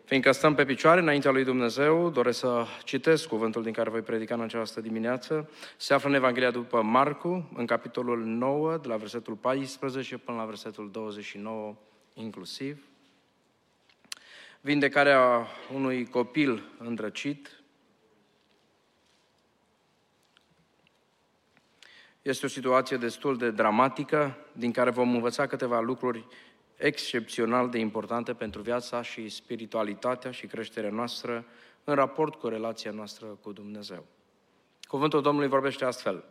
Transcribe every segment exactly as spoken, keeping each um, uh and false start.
Fiindcă stăm pe picioare înaintea lui Dumnezeu, doresc să citesc cuvântul din care voi predica în această dimineață. Se află în Evanghelia după Marcu, în capitolul nouă, de la versetul paisprezece până la versetul douăzeci și nouă inclusiv. Vindecarea unui copil îndrăcit. Este o situație destul de dramatică, din care vom învăța câteva lucruri excepțional de importante pentru viața și spiritualitatea și creșterea noastră în raport cu relația noastră cu Dumnezeu. Cuvântul Domnului vorbește astfel.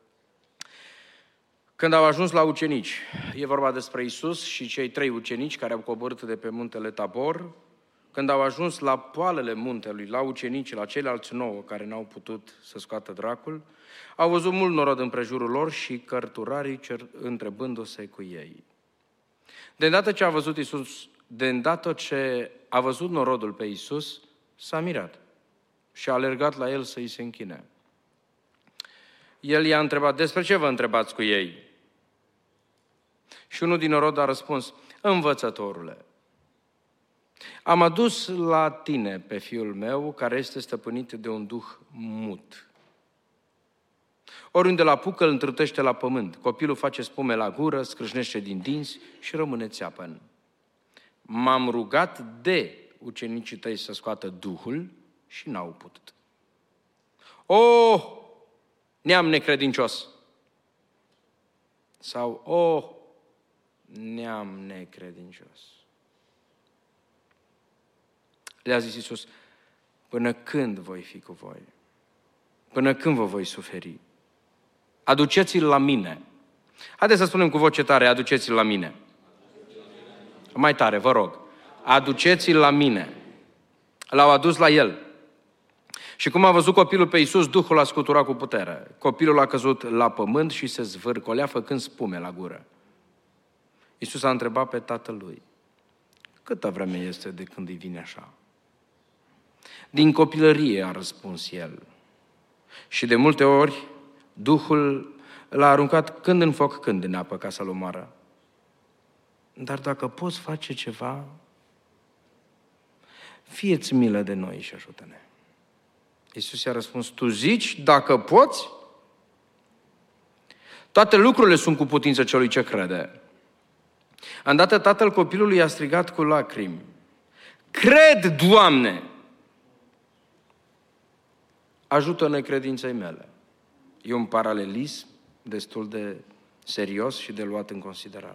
Când au ajuns la ucenici, e vorba despre Iisus și cei trei ucenici care au coborât de pe muntele Tabor, când au ajuns la poalele muntelui, la ucenici, la ceilalți nouă care n-au putut să scoată dracul, au văzut mult norod împrejurul lor și cărturarii cer, întrebându-se cu ei. De îndată ce a văzut Iisus, de îndată ce a văzut norodul pe Iisus, s-a mirat și a alergat la el să-i se închine. El i-a întrebat, despre ce vă întrebați cu ei? Și unul din norod a răspuns, învățătorule, am adus la tine pe fiul meu, care este stăpânit de un duh mut. Oriunde l-apucă, îl întrâtește la pământ. Copilul face spume la gură, scrâșnește din dinți și rămâne țeapăn. M-am rugat de ucenicii tăi să scoată duhul și n-au putut. Oh, neam necredincios! Sau, oh, neam necredincios! Le-a zis Iisus, până când voi fi cu voi? Până când vă voi suferi? Aduceți-l la mine. Haideți să spunem cu voce tare, aduceți-l la mine. Mai tare, vă rog. Aduceți-l la mine. L-au adus la el. Și cum a văzut copilul pe Iisus, Duhul a scuturat cu putere. Copilul a căzut la pământ și se zvârcolea făcând spume la gură. Iisus a întrebat pe tatăl lui, câtă vreme este de când îi vine așa? Din copilărie, a răspuns el. Și de multe ori, Duhul l-a aruncat când în foc, când în apă, ca să-l omoară. Dar dacă poți face ceva, fie-ți milă de noi și ajută-ne. Iisus i-a răspuns, tu zici, dacă poți? Toate lucrurile sunt cu putință celui ce crede. Îndată tatăl copilului a strigat cu lacrimi, cred, Doamne! Ajută-ne credinței mele. E un paralelism destul de serios și de luat în considerare.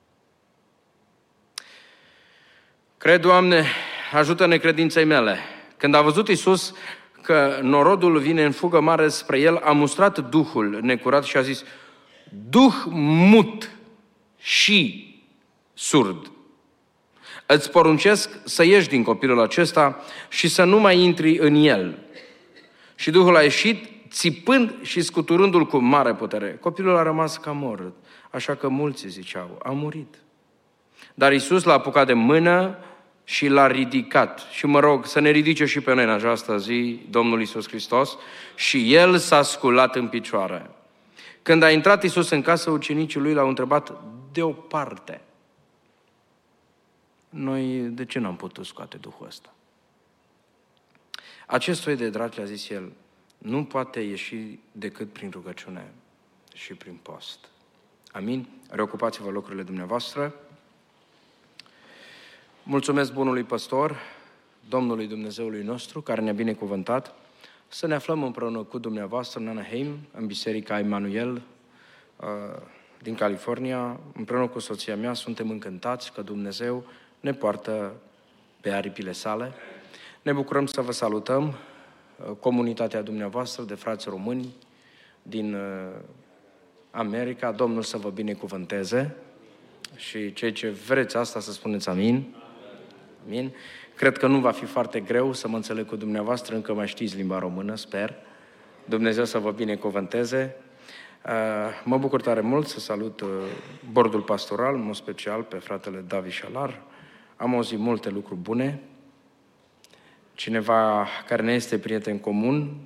Cred, Doamne, ajută-ne credinței mele. Când a văzut Iisus că norodul vine în fugă mare spre el, a mustrat Duhul necurat și a zis, Duh mut și surd, îți poruncesc să ieși din copilul acesta și să nu mai intri în el. Și Duhul a ieșit, țipând și scuturându-l cu mare putere. Copilul a rămas ca mort, așa că mulți ziceau, a murit. Dar Iisus l-a apucat de mână și l-a ridicat. Și mă rog să ne ridice și pe noi în această zi Domnul Iisus Hristos. Și El s-a sculat în picioare. Când a intrat Iisus în casă, ucenicii lui l-au întrebat deoparte, noi de ce n-am putut scoate Duhul ăsta? Acest soi de draci, a zis el, nu poate ieși decât prin rugăciune și prin post. Amin? Reocupați-vă locurile dumneavoastră. Mulțumesc bunului păstor, Domnului Dumnezeului nostru, care ne-a binecuvântat, să ne aflăm împreună cu dumneavoastră în Anaheim, în Biserica Emanuel din California. Împreună cu soția mea suntem încântați că Dumnezeu ne poartă pe aripile sale. Ne bucurăm să vă salutăm, comunitatea dumneavoastră de frați români din America. Domnul să vă binecuvânteze și cei ce vreți asta să spuneți amin. Amin. Cred că nu va fi foarte greu să mă înțeleg cu dumneavoastră, încă mai știți limba română, sper. Dumnezeu să vă binecuvânteze. Mă bucur tare mult să salut bordul pastoral, în mod special pe fratele David Șalar. Am auzit multe lucruri bune. Cineva care ne este prieten comun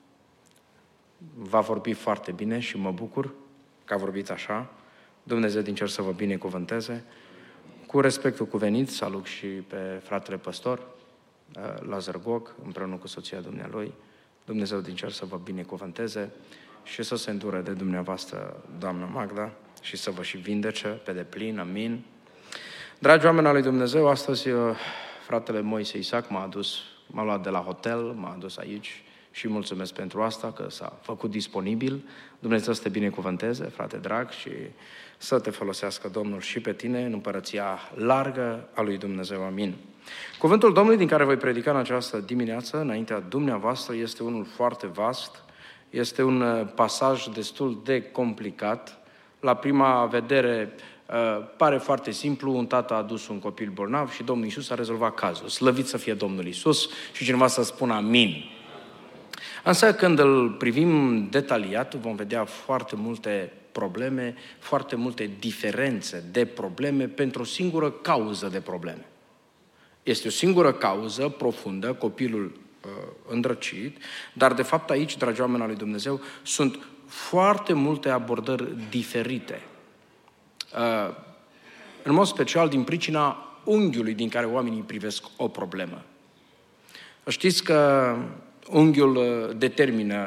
va vorbi foarte bine și mă bucur că a vorbit așa. Dumnezeu din cer să vă binecuvânteze. Cu respectul cuvenit, salut și pe fratele păstor. la Zărgoc, împreună cu soția dumnealui. Dumnezeu din cer să vă binecuvânteze și să se îndure de dumneavoastră, doamna Magda, și să vă și vindece pe deplin, amin. Dragi oameni al lui Dumnezeu, astăzi fratele Moise Isaac m-a adus, m-a luat de la hotel, m-a adus aici și mulțumesc pentru asta, că s-a făcut disponibil. Dumnezeu să te binecuvânteze, frate drag, și să te folosească Domnul și pe tine în împărăția largă a lui Dumnezeu, amin. Cuvântul Domnului din care voi predica în această dimineață, înaintea dumneavoastră, este unul foarte vast, este un pasaj destul de complicat. La prima vedere pare foarte simplu, un tată a adus un copil bolnav și Domnul Iisus a rezolvat cazul. Slăvit să fie Domnul Iisus și cineva să spună amin. Însă când îl privim detaliat, vom vedea foarte multe probleme, foarte multe diferențe de probleme pentru o singură cauză de probleme. Este o singură cauză profundă, copilul uh, îndrăcit, dar de fapt aici, dragi oameni al lui Dumnezeu, sunt foarte multe abordări diferite. Uh, în mod special din pricina unghiului din care oamenii privesc o problemă. Știți că unghiul determină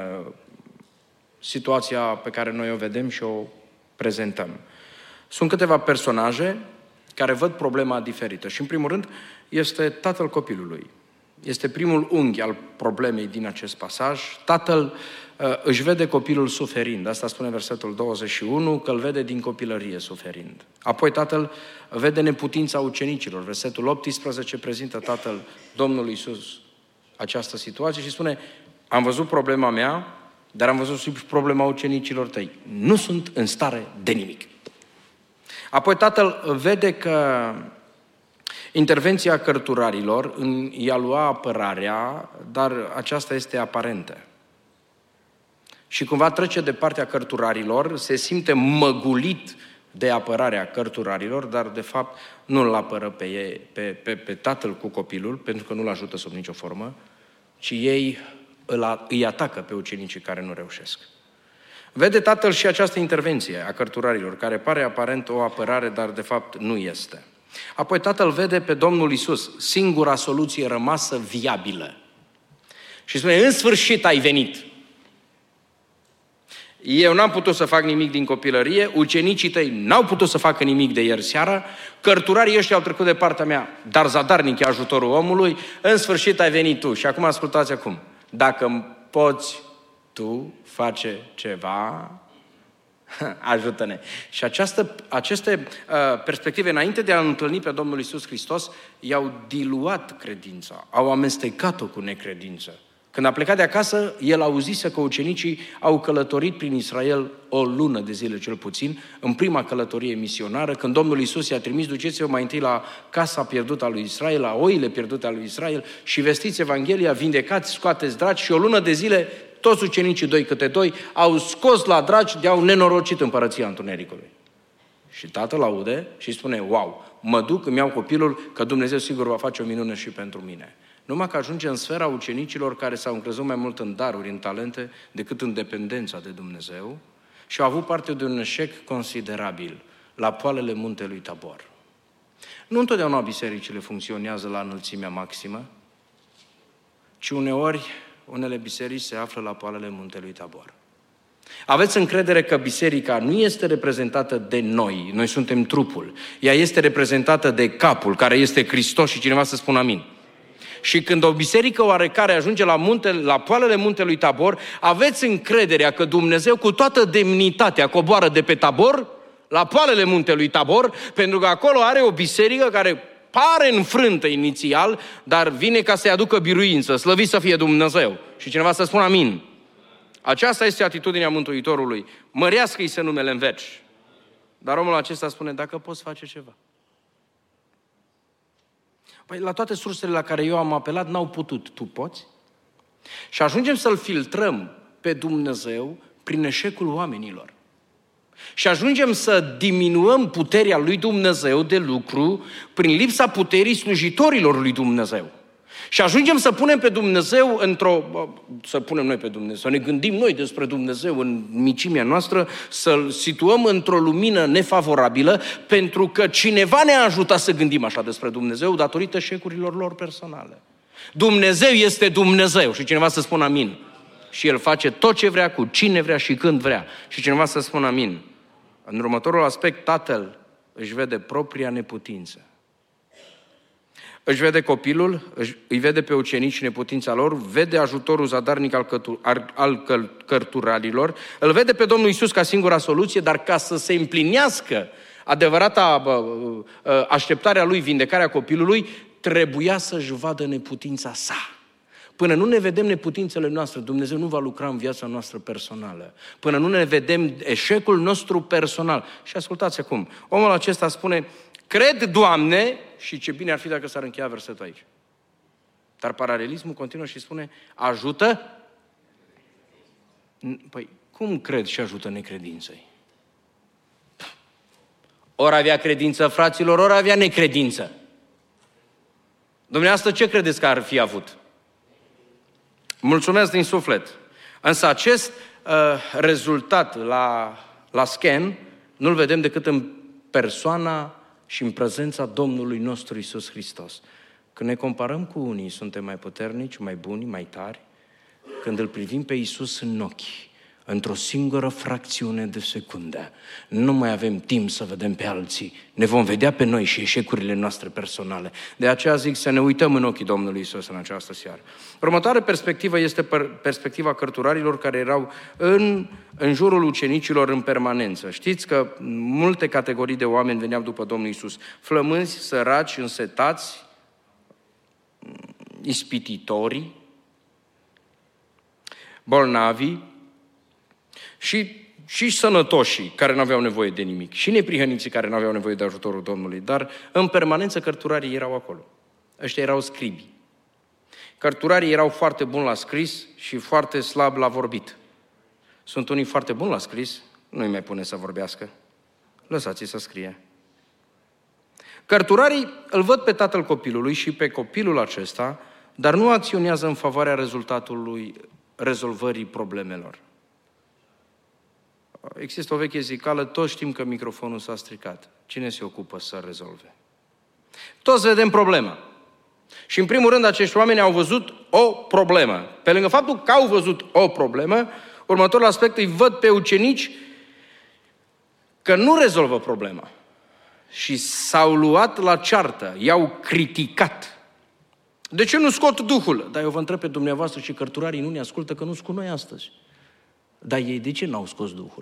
situația pe care noi o vedem și o prezentăm. Sunt câteva personaje care văd problema diferită și, în primul rând, este tatăl copilului. Este primul unghi al problemei din acest pasaj. Tatăl uh, își vede copilul suferind. Asta spune versetul douăzeci și unu, că îl vede din copilărie suferind. Apoi tatăl vede neputința ucenicilor. Versetul optsprezece prezintă tatăl Domnului Iisus această situație și spune: am văzut problema mea, dar am văzut și problema ucenicilor tăi. Nu sunt în stare de nimic. Apoi tatăl vede că intervenția cărturarilor în i-a lua apărarea, dar aceasta este aparentă. Și cumva trece de partea cărturarilor, se simte măgulit de apărarea cărturarilor, dar de fapt nu îl apără pe, ei, pe, pe, pe tatăl cu copilul, pentru că nu-l ajută sub nicio formă, ci ei îl, îi atacă pe ucenicii care nu reușesc. Vede tatăl și această intervenție a cărturarilor, care pare aparent o apărare, dar de fapt nu este. Apoi tatăl vede pe Domnul Iisus, singura soluție rămasă viabilă. Și spune: în sfârșit ai venit. Eu n-am putut să fac nimic din copilărie, ucenicii tăi n-au putut să facă nimic de ieri seara, cărturarii ăștia au trecut de partea mea, dar zadarnic e ajutorul omului, în sfârșit ai venit tu. Și acum ascultați acum, dacă poți tu face ceva, ajută-ne. Și această, aceste uh, perspective, înainte de a întâlni pe Domnul Iisus Hristos, i-au diluat credința, au amestecat-o cu necredință. Când a plecat de acasă, el auzise că ucenicii au călătorit prin Israel o lună de zile cel puțin, în prima călătorie misionară, când Domnul Iisus i-a trimis: duceți-vă mai întâi la casa pierdută a lui Israel, la oile pierdute a lui Israel și vestiți Evanghelia, vindecați, scoateți draci. Și o lună de zile, toți ucenicii, doi câte doi, au scos la draci de-au nenorocit împărăția întunericului. Și tatăl aude și spune: wow, mă duc, îmi iau copilul, că Dumnezeu sigur va face o minune și pentru mine. Numai că ajunge în sfera ucenicilor care s-au încrezut mai mult în daruri, în talente, decât în dependența de Dumnezeu și au avut parte de un eșec considerabil la poalele muntelui Tabor. Nu întotdeauna bisericile funcționează la înălțimea maximă, ci uneori unele biserici se află la poalele muntelui Tabor. Aveți încredere că biserica nu este reprezentată de noi, noi suntem trupul, ea este reprezentată de capul, care este Hristos, și cineva să spună amin. Și când o biserică oarecare ajunge la, munte, la poalele muntelui Tabor, aveți încrederea că Dumnezeu cu toată demnitatea coboară de pe Tabor, la poalele muntelui Tabor, pentru că acolo are o biserică care pare înfrântă inițial, dar vine ca să-i aducă biruință, slăvit să fie Dumnezeu. Și cineva să spună amin. Aceasta este atitudinea Mântuitorului. Mărească-i se numele în veci. Dar omul acesta spune: dacă poți face ceva. Păi la toate sursele la care eu am apelat n-au putut. Tu poți? Și ajungem să-L filtrăm pe Dumnezeu prin eșecul oamenilor. Și ajungem să diminuăm puterea lui Dumnezeu de lucru prin lipsa puterii slujitorilor lui Dumnezeu. Și ajungem să punem pe Dumnezeu într-o... Să punem noi pe Dumnezeu, să ne gândim noi despre Dumnezeu în micimea noastră, să-L situăm într-o lumină nefavorabilă, pentru că cineva ne-a ajutat să gândim așa despre Dumnezeu datorită eșecurilor lor personale. Dumnezeu este Dumnezeu și cineva să spună amin. Și El face tot ce vrea, cu cine vrea și când vrea. Și cineva să spună amin. În următorul aspect, Tatăl își vede propria neputință. Își vede copilul, îi vede pe ucenici neputința lor, vede ajutorul zadarnic al, cătu- al cărturarilor, îl vede pe Domnul Iisus ca singura soluție, dar ca să se împlinească adevărata așteptarea lui, vindecarea copilului, trebuia să-și vadă neputința sa. Până nu ne vedem neputințele noastre, Dumnezeu nu va lucra în viața noastră personală. Până nu ne vedem eșecul nostru personal. Și ascultați acum, omul acesta spune, cred, Doamne, și ce bine ar fi dacă s-ar încheia versetul aici. Dar paralelismul continuă și spune, ajută? Păi, cum cred și ajută necredinței? Ori avea credință, fraților, ori avea necredință. Dumneavoastră, ce credeți că ar fi avut? Mulțumesc din suflet. Însă acest uh, rezultat la, la scan nu-l vedem decât în persoana și în prezența Domnului nostru Iisus Hristos. Când ne comparăm cu unii, suntem mai puternici, mai buni, mai tari. Când îl privim pe Iisus în ochi, într-o singură fracțiune de secundă, nu mai avem timp să vedem pe alții. Ne vom vedea pe noi și eșecurile noastre personale. De aceea zic să ne uităm în ochii Domnului Iisus în această seară. Următoarea perspectivă este perspectiva cărturarilor care erau în, în jurul ucenicilor în permanență. Știți că multe categorii de oameni veneau după Domnul Iisus. Flămânzi, săraci, însetați, ispititorii, bolnavii, Și, și sănătoșii care nu aveau nevoie de nimic, și neprihăniții care nu aveau nevoie de ajutorul Domnului, dar în permanență cărturarii erau acolo. Ăștia erau scribi. Cărturarii erau foarte buni la scris și foarte slab la vorbit. Sunt unii foarte buni la scris, nu-i mai pune să vorbească. Lăsați-i să scrie. Cărturarii îl văd pe tatăl copilului și pe copilul acesta, dar nu acționează în favoarea rezultatului rezolvării problemelor. Există o veche zicală, toți știm că microfonul s-a stricat. Cine se ocupă să rezolve? Toți vedem problema. Și în primul rând acești oameni au văzut o problemă. Pe lângă faptul că au văzut o problemă, următorul aspect îi văd pe ucenici că nu rezolvă problema. Și s-au luat la ceartă, i-au criticat. De ce nu scot Duhul? Dar eu vă întreb pe dumneavoastră și cărturarii nu ne ascultă că nu-s cu noi astăzi. Dar ei de ce n-au scos Duhul?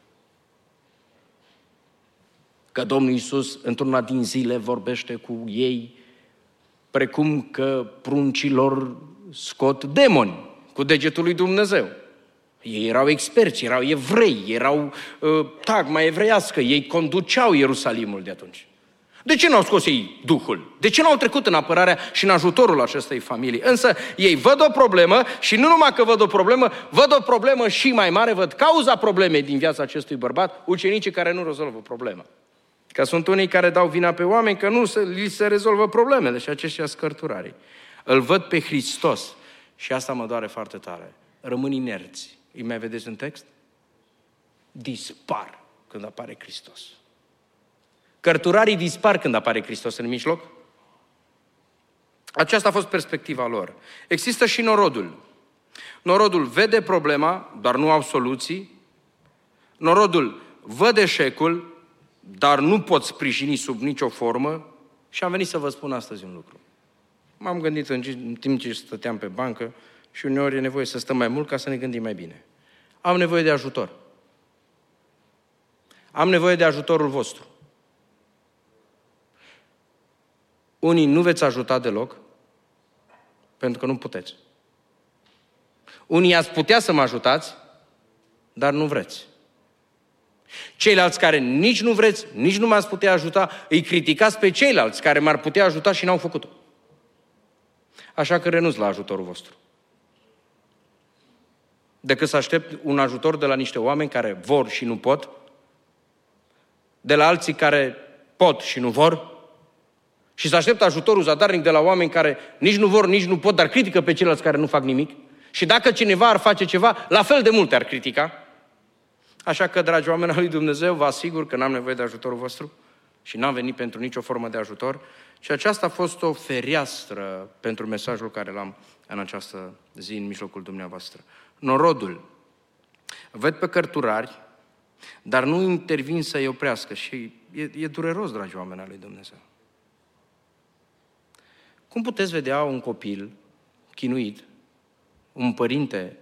Că Domnul Iisus într-una din zile vorbește cu ei precum că pruncilor scot demoni cu degetul lui Dumnezeu. Ei erau experți, erau evrei, erau uh, tagma evreiască, ei conduceau Ierusalimul de atunci. De ce n-au scos ei Duhul? De ce n-au trecut în apărarea și în ajutorul acestei familii? Însă ei văd o problemă și nu numai că văd o problemă, văd o problemă și mai mare, văd cauza problemei din viața acestui bărbat, ucenicii care nu rezolvă problema. Că sunt unii care dau vina pe oameni că nu se, li se rezolvă problemele și aceștia scărturarii. Îl văd pe Hristos și asta mă doare foarte tare. Rămân inerți. Îi mai vedeți în text? Dispar când apare Hristos. Cărturarii dispar când apare Hristos în mijloc. Aceasta a fost perspectiva lor. Există și norodul. Norodul vede problema, dar nu au soluții. Norodul văd eșecul, dar nu pot sprijini sub nicio formă. Și am venit să vă spun astăzi un lucru. M-am gândit în timp ce stăteam pe bancă și uneori e nevoie să stăm mai mult ca să ne gândim mai bine. Am nevoie de ajutor. Am nevoie de ajutorul vostru. Unii nu veți ajuta deloc, pentru că nu puteți. Unii ați putea să mă ajutați, dar nu vreți. Ceilalți care nici nu vreți, nici nu m-ați putea ajuta, îi criticați pe ceilalți care m-ar putea ajuta și n-au făcut-o. Așa că renunț la ajutorul vostru. Decât să aștept un ajutor de la niște oameni care vor și nu pot, de la alții care pot și nu vor, și să aștept ajutorul zadarnic de la oameni care nici nu vor, nici nu pot, dar critică pe ceilalți care nu fac nimic. Și dacă cineva ar face ceva, la fel de multe ar critica. Așa că, dragi oameni al lui Dumnezeu, vă asigur că n-am nevoie de ajutorul vostru. și n-am venit pentru nicio formă de ajutor. Și aceasta a fost o fereastră pentru mesajul care l-am în această zi în mijlocul dumneavoastră. Norodul. Văd pe cărturari, dar nu intervin să-i oprească și e, e dureros, dragi oameni al lui Dumnezeu. Cum puteți vedea un copil chinuit, un părinte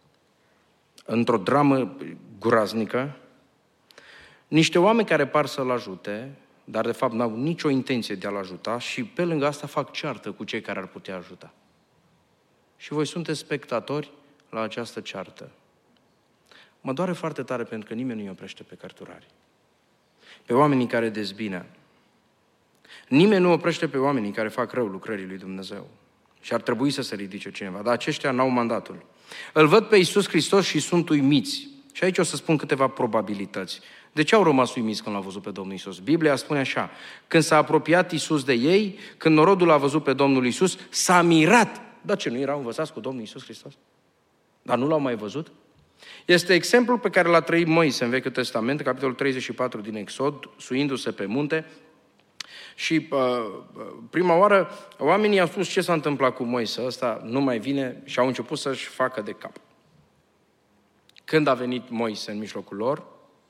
într-o dramă groaznică, niște oameni care par să-l ajute, dar de fapt n-au nicio intenție de a-l ajuta și pe lângă asta fac ceartă cu cei care ar putea ajuta. Și voi sunteți spectatori la această ceartă. Mă doare foarte tare pentru că nimeni nu-i oprește pe cărturari, pe oamenii care dezbină. Nimeni nu oprește pe oamenii care fac rău lucrării lui Dumnezeu. Și ar trebui să se ridice cineva, dar aceștia n-au mandatul. Îl văd pe Iisus Hristos și sunt uimiți. Și aici o să spun câteva probabilități. De ce au rămas uimiți când l-au văzut pe Domnul Iisus? Biblia spune așa: când s-a apropiat Iisus de ei, când norodul a văzut pe Domnul Iisus, s-a mirat. Dar ce, nu erau învățați cu Domnul Iisus Hristos? Dar nu l-au mai văzut? Este exemplul pe care l-a trăit Moise în Vechiul Testament, capitolul treizeci și patru din Exod, suindu-se pe munte. Și uh, prima oară oamenii au spus: ce s-a întâmplat cu Moise? Ăsta nu mai vine, și au început să-și facă de cap. Când a venit Moise în mijlocul lor,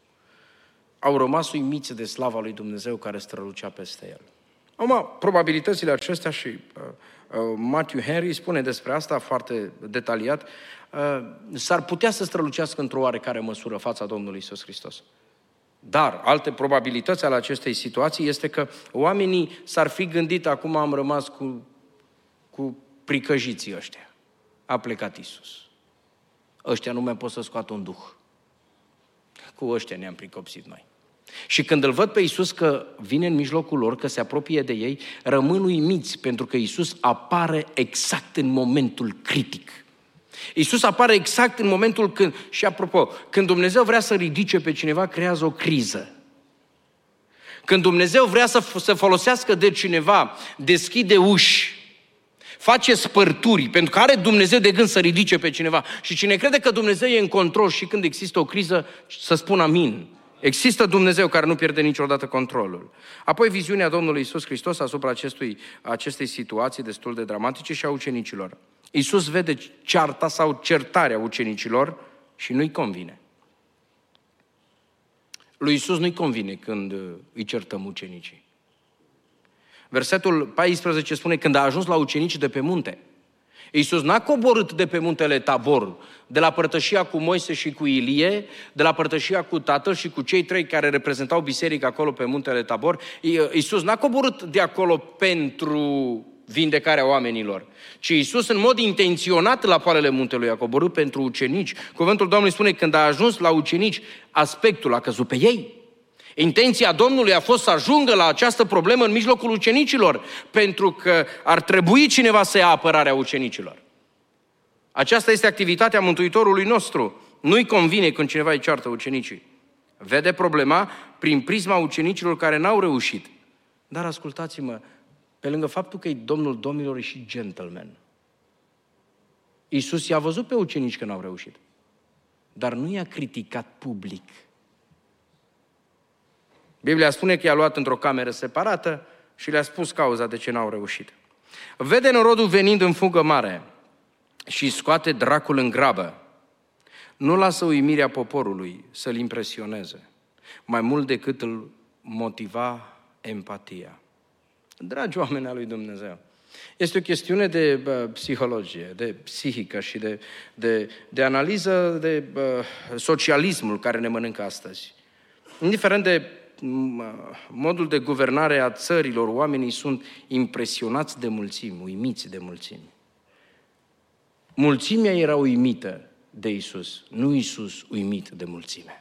au rămas uimiți de slava lui Dumnezeu care strălucea peste el. Acum, probabilitățile acestea și uh, uh, Matthew Henry spune despre asta foarte detaliat, uh, s-ar putea să strălucească într-o oarecare măsură fața Domnului Iisus Hristos. Dar alte probabilități ale acestei situații este că oamenii s-ar fi gândit: acum am rămas cu, cu pricăjiții ăștia. A plecat Iisus. Ăștia nu mai pot să scoată un duh. Cu ăștia ne-am pricopsit noi. Și când îl văd pe Iisus că vine în mijlocul lor, că se apropie de ei, rămân uimiți, pentru că Iisus apare exact în momentul critic. Iisus apare exact în momentul când, și apropo, când Dumnezeu vrea să ridice pe cineva, creează o criză. Când Dumnezeu vrea să, să folosească de cineva, deschide uși, face spărturi, pentru că are Dumnezeu de gând să ridice pe cineva. Și cine crede că Dumnezeu e în control și când există o criză, să spună amin. Există Dumnezeu care nu pierde niciodată controlul. Apoi viziunea Domnului Iisus Hristos asupra acestui, acestei situații destul de dramatice și a ucenicilor. Iisus vede cearta sau certarea ucenicilor și nu-i convine. Lui Iisus nu-i convine când îi certăm ucenicii. Versetul paisprezece spune: când a ajuns la ucenicii de pe munte, Iisus n-a coborât de pe muntele Tabor, de la părtășia cu Moise și cu Ilie, de la părtășia cu Tatăl și cu cei trei care reprezentau biserica acolo pe muntele Tabor. Iisus n-a coborât de acolo pentru vindecarea oamenilor, ci Iisus în mod intenționat la poalele muntelui a coborât pentru ucenici. Cuvântul Domnului spune: când a ajuns la ucenici, aspectul a căzut pe ei. Intenția Domnului a fost să ajungă la această problemă în mijlocul ucenicilor, pentru că ar trebui cineva să ia apărarea ucenicilor. Aceasta este activitatea Mântuitorului nostru. Nu-i convine când cineva îi ceartă ucenicii. Vede problema prin prisma ucenicilor care n-au reușit. Dar ascultați-mă, pe lângă faptul că e Domnul Domnilor, e și gentleman. Iisus i-a văzut pe ucenici că n-au reușit, dar nu i-a criticat public. Biblia spune că i-a luat într-o cameră separată și le-a spus cauza de ce n-au reușit. Vede norodul venind în fugă mare și scoate dracul în grabă. Nu lasă uimirea poporului să-l impresioneze, mai mult decât îl motiva empatia. Dragi oameni al lui Dumnezeu, este o chestiune de uh, psihologie, de psihică și de, de, de analiză de uh, socialismul care ne mănâncă astăzi. Indiferent de modul de guvernare a țărilor, oamenii sunt impresionați de mulțimi, uimiți de mulțimi. Mulțimea era uimită de Iisus, nu Iisus uimit de mulțime.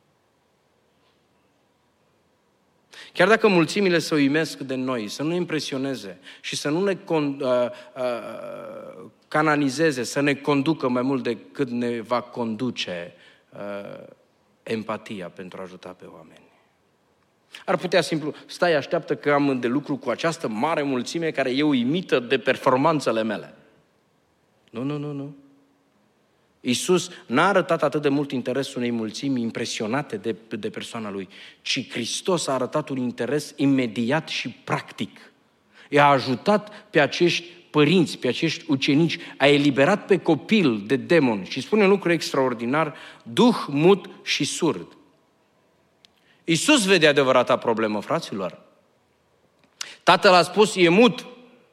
Chiar dacă mulțimile se uimesc de noi, să nu impresioneze și să nu ne con, uh, uh, canalizeze, să ne conducă mai mult decât ne va conduce uh, empatia pentru a ajuta pe oameni. Ar putea simplu, stai, așteaptă că am de lucru cu această mare mulțime care e uimită de performanțele mele. Nu, nu, nu, nu. Iisus n-a arătat atât de mult interes unei mulțimi impresionate de, de persoana Lui, ci Hristos a arătat un interes imediat și practic. I-a ajutat pe acești părinți, pe acești ucenici, a eliberat pe copil de demon și spune un lucru extraordinar, duh mut și surd. Iisus vede adevărata problemă, fraților. Tatăl a spus, e mut,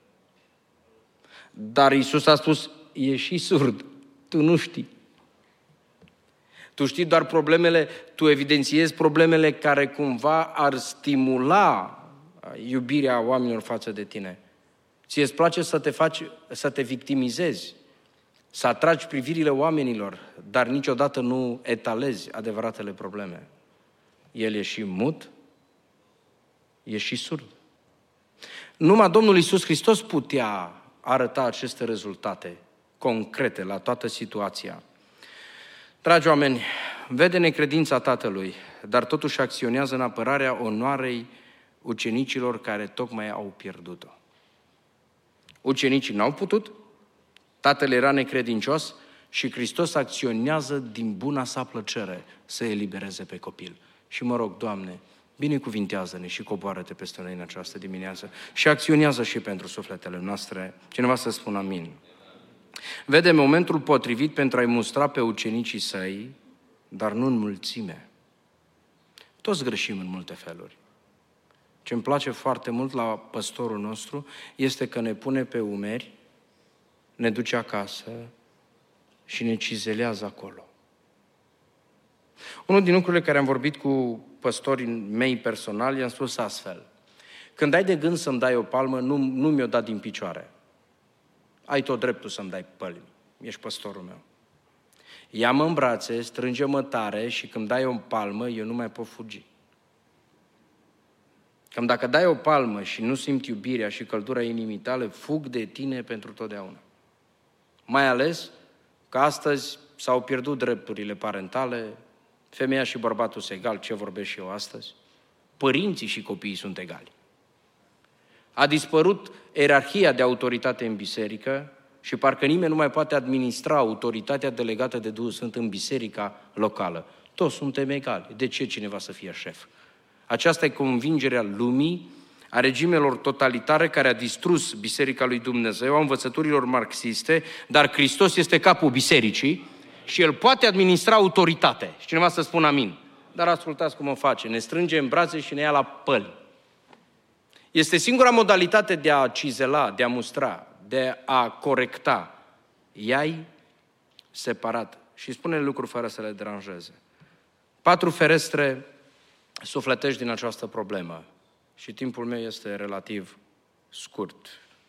dar Iisus a spus, e și surd. Tu nu știi. Tu știi doar problemele, tu evidențiezi problemele care cumva ar stimula iubirea oamenilor față de tine. Ție îți place să te faci, să te victimizezi, să atragi privirile oamenilor, dar niciodată nu etalezi adevăratele probleme. El e și mut, e și surd. Numai Domnul Iisus Hristos putea arăta aceste rezultate concrete la toată situația. Dragi oameni, vede necredința tatălui, dar totuși acționează în apărarea onoarei ucenicilor care tocmai au pierdut-o. Ucenicii n-au putut, tatăl era necredincios și Hristos acționează din buna sa plăcere să elibereze pe copil. Și mă rog, Doamne, binecuvintează-ne și coboară-te peste noi în această dimineață și acționează și pentru sufletele noastre. Cineva să spună amin. Vede momentul potrivit pentru a-i mustra pe ucenicii săi, dar nu în mulțime. Toți greșim în multe feluri. Ce îmi place foarte mult la păstorul nostru este că ne pune pe umeri, ne duce acasă și ne cizelează acolo. Unul din lucrurile care am vorbit cu păstorii mei personali, i-am spus astfel. Când ai de gând să-mi dai o palmă, nu, nu mi-o da din picioare. Ai tot dreptul să-mi dai pălmi. Ești păstorul meu. Ia-mă în brațe, strânge-mă tare și când dai o palmă, eu nu mai pot fugi. Cam dacă dai o palmă și nu simți iubirea și căldura inimii tale, fug de tine pentru totdeauna. Mai ales că astăzi s-au pierdut drepturile parentale, femeia și bărbatul sunt egali, ce vorbesc și eu astăzi? Părinții și copiii sunt egali. A dispărut ierarhia de autoritate în biserică și parcă nimeni nu mai poate administra autoritatea delegată de Duhul Sfânt în biserica locală. Toți suntem egali. De ce cineva să fie șef? Aceasta e convingerea lumii, a regimelor totalitare care a distrus Biserica lui Dumnezeu, a învățăturilor marxiste, dar Hristos este capul bisericii și El poate administra autoritate. Și cineva să spună amin. Dar ascultați cum o face. Ne strânge în brațe și ne ia la păli. Este singura modalitate de a cizela, de a mustra, de a corecta. Ia-i separat. Și spune lucruri fără să le deranjeze. Patru ferestre sufletești din această problemă. Și timpul meu este relativ scurt.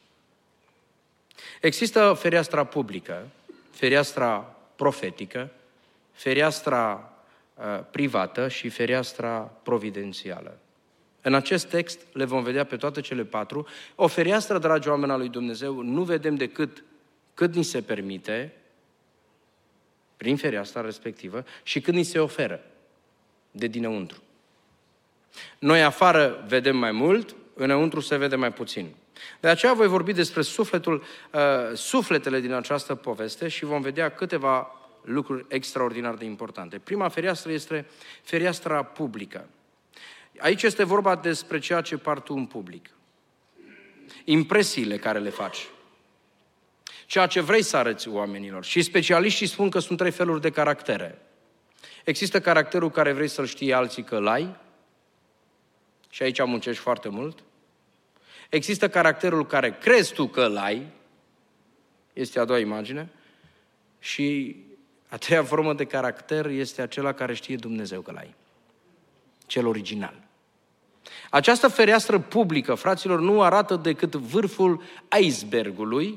Există fereastra publică, fereastra profetică, fereastra uh, privată și fereastra providențială. În acest text le vom vedea pe toate cele patru. O fereastră, dragi oameni al lui Dumnezeu, nu vedem decât cât ni se permite, prin fereastra respectivă, și cât ni se oferă de dinăuntru. Noi afară vedem mai mult, înăuntru se vede mai puțin. De aceea voi vorbi despre sufletul, uh, sufletele din această poveste și vom vedea câteva lucruri extraordinar de importante. Prima fereastră este fereastra publică. Aici este vorba despre ceea ce par tu în public. Impresiile care le faci. Ceea ce vrei să arăți oamenilor. Și specialiștii spun că sunt trei feluri de caractere. Există caracterul care vrei să-l știe alții că l-ai, și aici muncești foarte mult. Există caracterul care crezi tu că l-ai, este a doua imagine, și a treia formă de caracter este acela care știe Dumnezeu că l-ai, cel original. Această fereastră publică, fraților, nu arată decât vârful icebergului,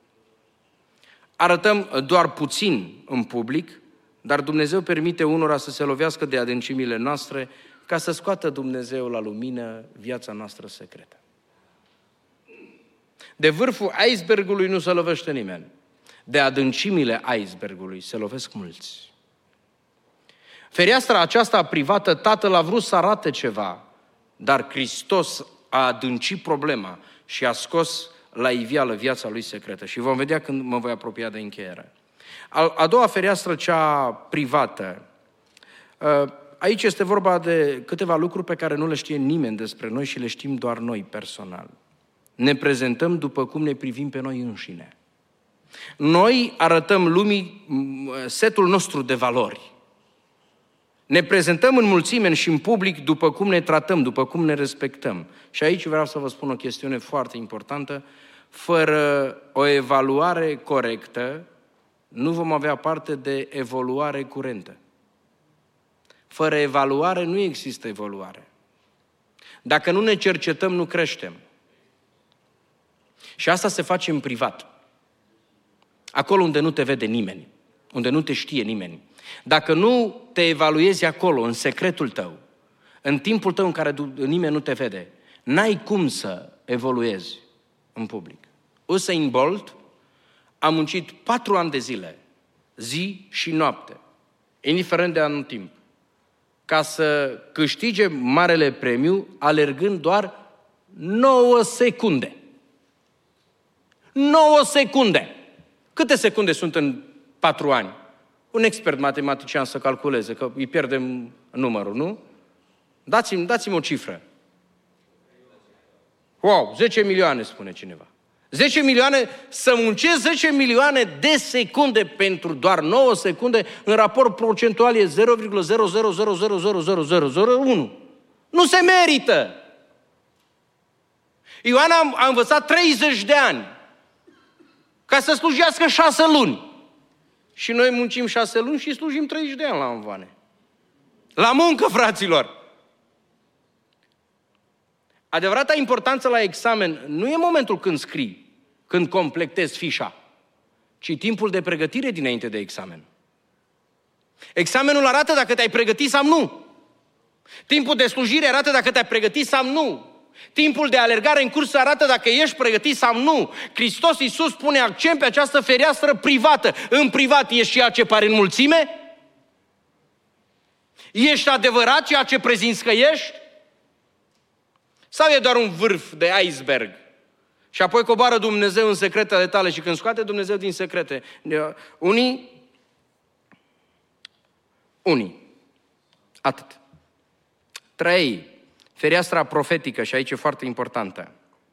arătăm doar puțin în public, dar Dumnezeu permite unora să se lovească de adâncimile noastre ca să scoată Dumnezeu la lumină viața noastră secretă. De vârful icebergului nu se lovește nimeni. De adâncimile icebergului se lovesc mulți. Fereastra aceasta privată, Tatăl a vrut să arate ceva, dar Hristos a adâncit problema și a scos la iveală viața Lui secretă. Și vom vedea când mă voi apropia de încheiere. A doua fereastră, cea privată. Aici este vorba de câteva lucruri pe care nu le știe nimeni despre noi și le știm doar noi personal. Ne prezentăm după cum ne privim pe noi înșine. Noi arătăm lumii setul nostru de valori. Ne prezentăm în mulțime și în public după cum ne tratăm, după cum ne respectăm. Și aici vreau să vă spun o chestiune foarte importantă. Fără o evaluare corectă, nu vom avea parte de evoluare curentă. Fără evaluare nu există evoluare. Dacă nu ne cercetăm, nu creștem. Și asta se face în privat. Acolo unde nu te vede nimeni, unde nu te știe nimeni. Dacă nu te evaluezi acolo, în secretul tău, în timpul tău în care nimeni nu te vede, n-ai cum să evoluezi în public. Usain Bolt a muncit patru ani de zile, zi și noapte, indiferent de anul timp, ca să câștige marele premiu, alergând doar nouă secunde. nouă secunde! Câte secunde sunt în patru ani? Un expert matematician să calculeze, că îi pierdem numărul, nu? Dați-mi, dați-mi o cifră. Wow, zece milioane, spune cineva. zece milioane, să muncesc zece milioane de secunde pentru doar nouă secunde, în raport procentual e zero virgulă zero zero zero zero zero zero zero zero unu. Nu se merită! Ioan a, a învățat treizeci de ani ca să slujească șase luni. Și noi muncim șase luni și slujim treizeci de ani la învoane. La muncă, fraților! Adevărata importanță la examen nu e momentul când scrii, când completezi fișa, ci timpul de pregătire dinainte de examen. Examenul arată dacă te-ai pregătit sau nu. Timpul de slujire arată dacă te-ai pregătit sau nu. Timpul de alergare în cursă arată dacă ești pregătit sau nu. Hristos Iisus pune accent pe această fereastră privată. În privat ești ceea ce pare în mulțime? Ești adevărat ceea ce prezinți că ești? Sau e doar un vârf de iceberg? Și apoi coboară Dumnezeu în secretele tale și când scoate Dumnezeu din secrete, unii, unii, atât. Trei, fereastra profetică, și aici e foarte importantă.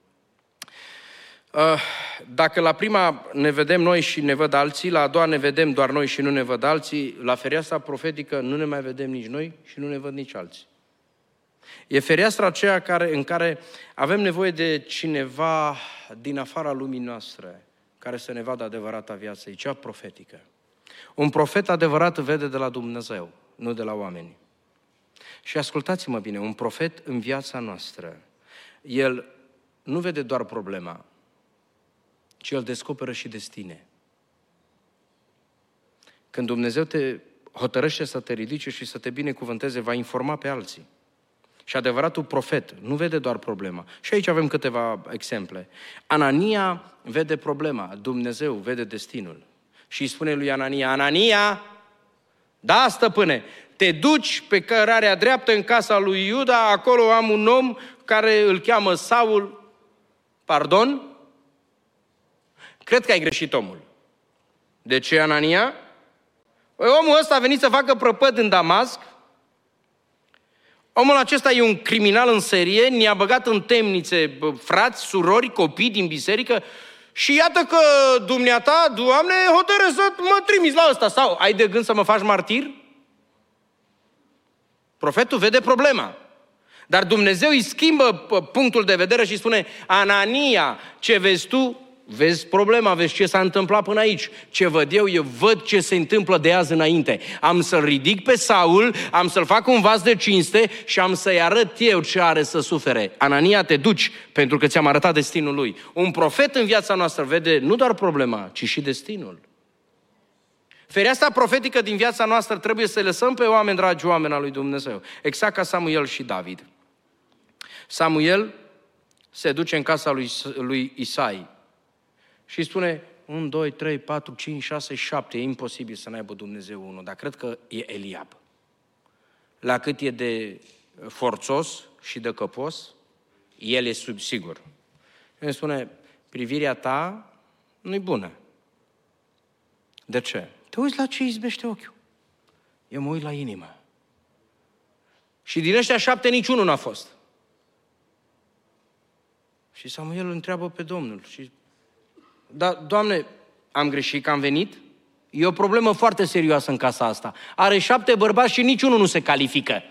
Dacă la prima ne vedem noi și ne văd alții, la a doua ne vedem doar noi și nu ne văd alții, la fereastra profetică nu ne mai vedem nici noi și nu ne văd nici alții. E fereastra aceea care, în care avem nevoie de cineva din afara lumii noastre care să ne vadă adevărata viață. E cea profetică. Un profet adevărat vede de la Dumnezeu, nu de la oameni. Și ascultați-mă bine, un profet în viața noastră, el nu vede doar problema, ci el descoperă și destine. Când Dumnezeu te hotărăște să te ridice și să te binecuvânteze, va informa pe alții. Și adevăratul profet nu vede doar problema. Și aici avem câteva exemple. Anania vede problema, Dumnezeu vede destinul. Și îi spune lui Anania, Anania, da, stăpâne, te duci pe cărarea dreaptă în casa lui Iuda, acolo am un om care îl cheamă Saul. Pardon? Cred că ai greșit omul. De ce, Anania? Păi omul ăsta a venit să facă prăpăd în Damasc. Omul acesta e un criminal în serie, ne-a băgat în temnițe frați, surori, copii din biserică și iată că dumneata, Doamne, hotără să mă trimiți la ăsta. Sau ai de gând să mă faci martir? Profetul vede problema. Dar Dumnezeu îi schimbă punctul de vedere și spune, Anania, ce vezi tu? Vezi problema, vezi ce s-a întâmplat până aici. Ce văd eu, eu văd ce se întâmplă de azi înainte. Am să-l ridic pe Saul, am să-l fac un vas de cinste și am să-i arăt eu ce are să sufere. Anania, te duci, pentru că ți-am arătat destinul lui. Un profet în viața noastră vede nu doar problema, ci și destinul. Fereastra profetică din viața noastră trebuie să lăsăm pe oameni, dragi oameni al lui Dumnezeu. Exact ca Samuel și David. Samuel se duce în casa lui, lui Isai și spune, unu, doi, trei, patru, cinci, șase, șapte, e imposibil să n-aibă Dumnezeu unul, dar cred că e Eliab. La cât e de forțos și de căpos, el e sub sigur. El spune, privirea ta nu-i bună. De ce? Te uiți la ce izbește ochiul. Eu mă uit la inimă. Și din ăștia șapte niciunul n-a fost. Și Samuel îl întreabă pe Domnul. Și, da, Doamne, am greșit că am venit? E o problemă foarte serioasă în casa asta. Are șapte bărbați și niciunul nu se califică.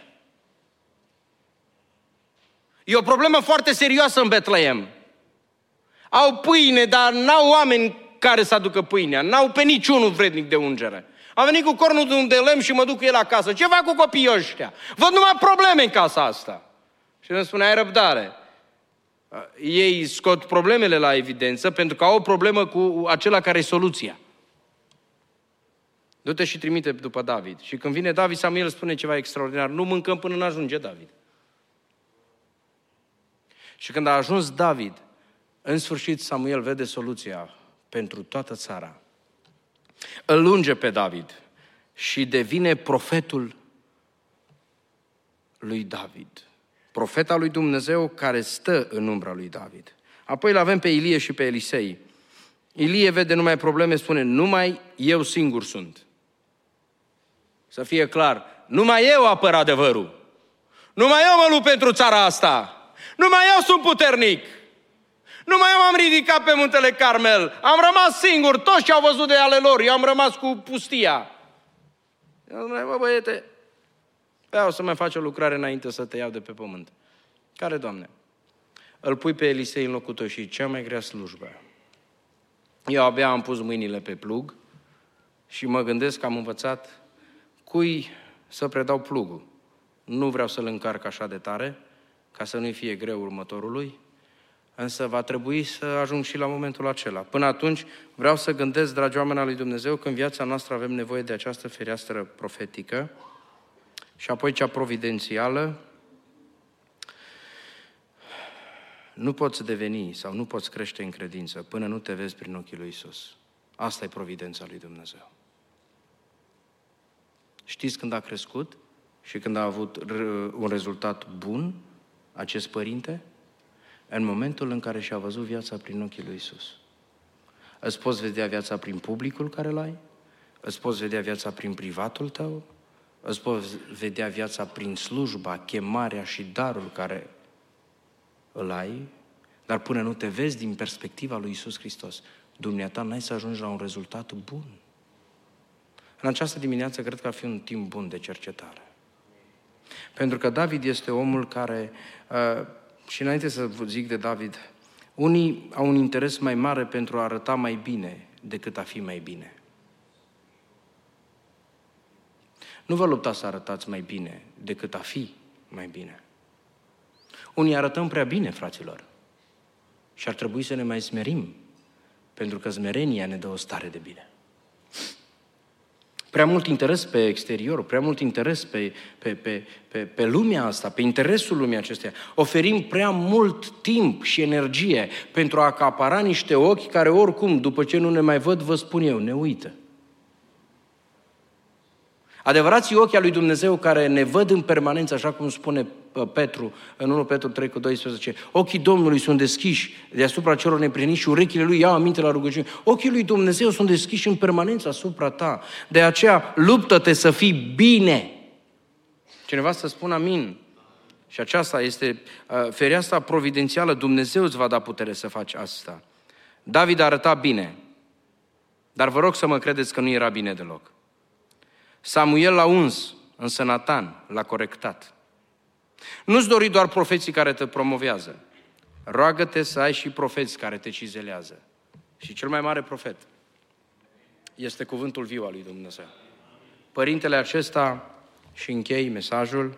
E o problemă foarte serioasă în Betleem. Au pâine, dar n-au oameni care să aducă pâinea. N-au pe niciunul vrednic de ungere. Am venit cu cornul de lemn și mă duc cu el acasă. Ce fac cu copiii ăștia? Văd numai probleme în casa asta. Și îmi spune, ai răbdare. Ei scot problemele la evidență pentru că au o problemă cu acela care e soluția. Du-te și trimite după David. Și când vine David, Samuel spune ceva extraordinar. Nu mâncăm până n-ajunge David. Și când a ajuns David, în sfârșit Samuel vede soluția pentru toată țara. Îl unge pe David și devine profetul lui David. Profeta lui Dumnezeu care stă în umbra lui David. Apoi îl avem pe Ilie și pe Elisei. Ilie vede numai probleme, spune, numai eu singur sunt. Să fie clar, numai eu apăr adevărul. Numai eu mă lupt pentru țara asta. Numai eu sunt puternic. Numai eu m-am ridicat pe muntele Carmel. Am rămas singur, toți ce au văzut de ale lor. Eu am rămas cu pustia. Eu zic, bă, băiete, vreau să mai faci o lucrare înainte să te iau de pe pământ. Care, Doamne? Îl pui pe Elisei în locul tău și cea mai grea slujbă. Eu abia am pus mâinile pe plug și mă gândesc că am învățat cui să predau plugul. Nu vreau să-l încarc așa de tare, ca să nu-i fie greu următorului, însă va trebui să ajung și la momentul acela. Până atunci vreau să gândesc, dragi oameni al lui Dumnezeu, că în viața noastră avem nevoie de această fereastră profetică și apoi cea providențială. Nu poți deveni sau nu poți crește în credință până nu te vezi prin ochii lui Iisus. Asta e providența lui Dumnezeu. Știți când a crescut și când a avut un rezultat bun acest părinte? În momentul în care și-a văzut viața prin ochii lui Iisus. Îți poți vedea viața prin publicul care l-ai, îți poți vedea viața prin privatul tău, îți poți vedea viața prin slujba, chemarea și darul care îl ai, dar până nu te vezi din perspectiva lui Iisus Hristos, dumneata n-ai să ajungi la un rezultat bun. În această dimineață cred că ar fi un timp bun de cercetare. Pentru că David este omul care, uh, și înainte să vă zic de David, unii au un interes mai mare pentru a arăta mai bine decât a fi mai bine. Nu vă luptați să arătați mai bine decât a fi mai bine. Unii arătăm prea bine, fraților, și ar trebui să ne mai smerim, pentru că smerenia ne dă o stare de bine. Prea mult interes pe exterior, prea mult interes pe, pe, pe, pe, pe lumea asta, pe interesul lumii acesteia. Oferim prea mult timp și energie pentru a acapara niște ochi care oricum, după ce nu ne mai văd, vă spun eu, ne uită. Adevărații ochi al lui Dumnezeu care ne văd în permanență, așa cum spune Petru, în unu Petru trei cu doisprezece, ochii Domnului sunt deschiși deasupra celor neprihăniți și urechile Lui iau aminte la rugăciune. Ochii lui Dumnezeu sunt deschiși în permanență asupra ta. De aceea, luptă-te să fii bine. Cineva să spună amin. Și aceasta este uh, fereastra providențială. Dumnezeu îți va da putere să faci asta. David arăta bine, dar vă rog să mă credeți că nu era bine deloc. Samuel l-a uns, însă Natan l-a corectat. Nu-ți dori doar profeții care te promovează. Roagă-te să ai și profeți care te cizelează. Și cel mai mare profet este cuvântul viu al lui Dumnezeu. Părintele acesta, și închei mesajul,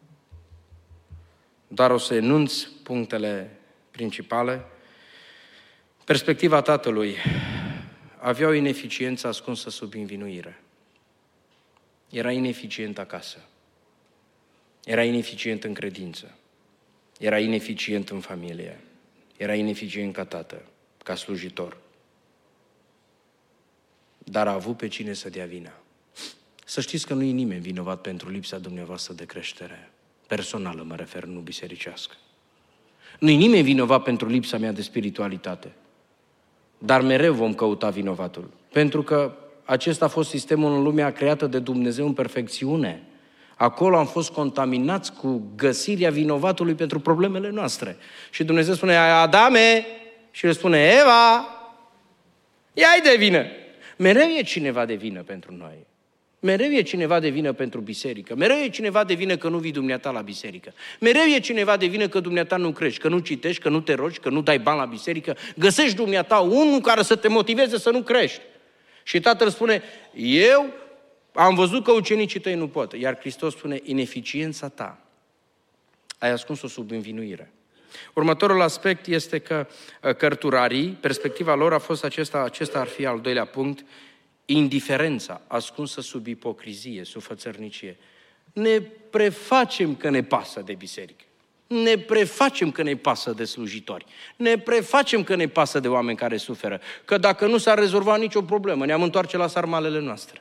dar o să enunț punctele principale. Perspectiva tatălui avea o ineficiență ascunsă sub învinuire. Era ineficient acasă. Era ineficient în credință. Era ineficient în familie. Era ineficient ca tată, ca slujitor. Dar a avut pe cine să dea vina. Să știți că nu e nimeni vinovat pentru lipsa dumneavoastră de creștere. Personală mă refer, nu bisericească. Nu e nimeni vinovat pentru lipsa mea de spiritualitate. Dar mereu vom căuta vinovatul. Pentru că acesta a fost sistemul în lumea creată de Dumnezeu în perfecțiune. Acolo am fost contaminați cu găsirea vinovatului pentru problemele noastre. Și Dumnezeu spune, Adame, și el spune, Eva, ia-i de vină. Mereu e cineva de vină pentru noi. Mereu e cineva de vină pentru biserică. Mereu e cineva de vină că nu vii dumneata la biserică. Mereu e cineva de vină că dumneata nu crești, că nu citești, că nu te rogi, că nu dai bani la biserică. Găsești dumneata unul care să te motiveze să nu crești. Și Tatăl spune, eu am văzut că ucenicii tăi nu pot. Iar Hristos spune, ineficiența ta, ai ascuns-o sub învinuire. Următorul aspect este că cărturarii, perspectiva lor a fost acesta, acesta ar fi al doilea punct, indiferența ascunsă sub ipocrizie, sub fățărnicie. Ne prefacem că ne pasă de biserică. Ne prefacem că ne pasă de slujitori. Ne prefacem că ne pasă de oameni care suferă. Că dacă nu s-ar rezolva nicio problemă, ne-am întoarce la sarmalele noastre.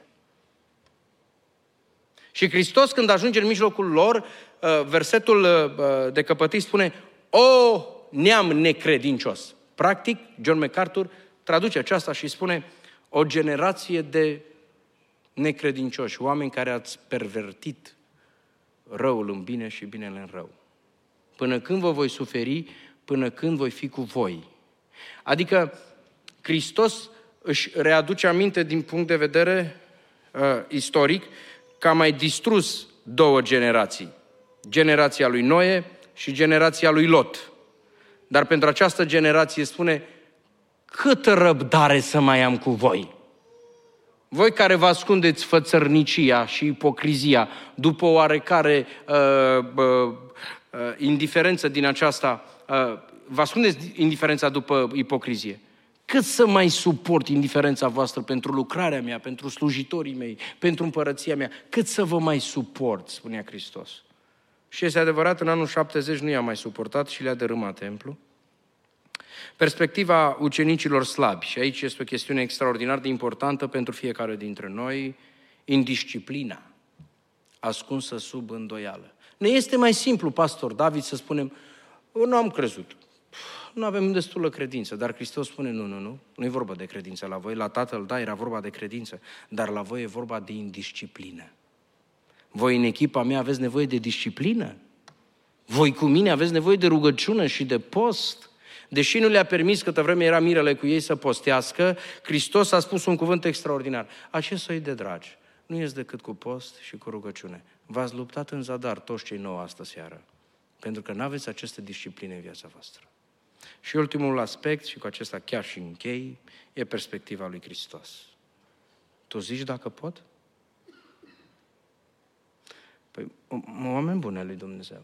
Și Hristos, când ajunge în mijlocul lor, versetul de căpătâi spune, o neam necredincios. Practic, John MacArthur traduce aceasta și spune, o generație de necredincioși, oameni care ați pervertit răul în bine și binele în rău. Până când vă voi suferi, până când voi fi cu voi. Adică Hristos își readuce aminte din punct de vedere uh, istoric că a mai distrus două generații. Generația lui Noe și generația lui Lot. Dar pentru această generație spune, câtă răbdare să mai am cu voi? Voi care vă ascundeți fățărnicia și ipocrizia după oarecare uh, uh, uh, indiferență din aceasta, uh, vă ascundeți indiferența după ipocrizie. Cât să mai suport indiferența voastră pentru lucrarea mea, pentru slujitorii mei, pentru împărăția mea? Cât să vă mai suport, spunea Hristos. Și este adevărat, în anul șaptezeci nu i-a mai suportat și le-a dărâmat templu. Perspectiva ucenicilor slabi, și aici este o chestiune extraordinar de importantă pentru fiecare dintre noi, indisciplina ascunsă sub îndoială. Ne este mai simplu, pastor David, să spunem, nu am crezut, nu avem destulă credință, dar Hristos spune, nu, nu, nu, nu e vorba de credință la voi, la Tatăl, da, era vorba de credință, dar la voi e vorba de indisciplină. Voi în echipa mea aveți nevoie de disciplină? Voi cu mine aveți nevoie de rugăciune și de post? Deși nu le-a permis câtă vreme era mirele cu ei să postească, Hristos a spus un cuvânt extraordinar. Acest soi de dragi nu este decât cu post și cu rugăciune. V-ați luptat în zadar toți cei nouă astă seară, pentru că nu aveți aceste discipline în viața voastră. Și ultimul aspect, și cu acesta chiar și închei, e perspectiva lui Hristos. Tu zici dacă pot? Păi, oameni buni al lui Dumnezeu.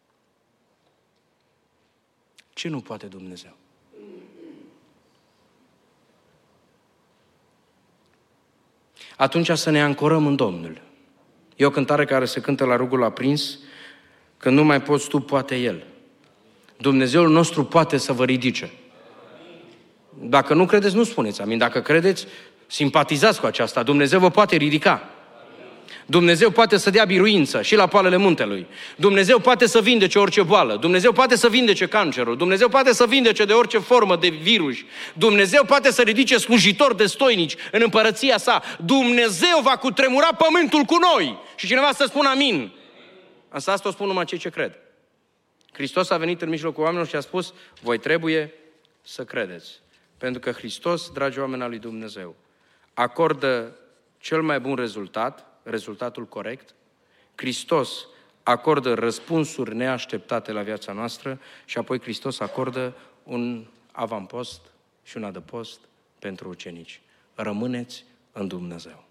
Ce nu poate Dumnezeu? Atunci să ne ancorăm în Domnul. E o cântare care se cântă la rugul aprins, când nu mai poți tu, poate El. Dumnezeul nostru poate să vă ridice. Dacă nu credeți, nu spuneți amin. Dacă credeți, simpatizați cu aceasta. Dumnezeu vă poate ridica. Dumnezeu poate să dea biruință și la poalele muntelui. Dumnezeu poate să vindece orice boală. Dumnezeu poate să vindece cancerul. Dumnezeu poate să vindece de orice formă de virus. Dumnezeu poate să ridice slujitori destoinici în împărăția sa. Dumnezeu va cutremura pământul cu noi. Și cineva să spună amin. Însă asta o spun numai cei ce cred. Hristos a venit în mijlocul oamenilor și a spus, voi trebuie să credeți. Pentru că Hristos, dragi oameni al lui Dumnezeu, acordă cel mai bun rezultat, rezultatul corect. Hristos acordă răspunsuri neașteptate la viața noastră și apoi Hristos acordă un avampost și un adăpost pentru ucenici. Rămâneți în Dumnezeu.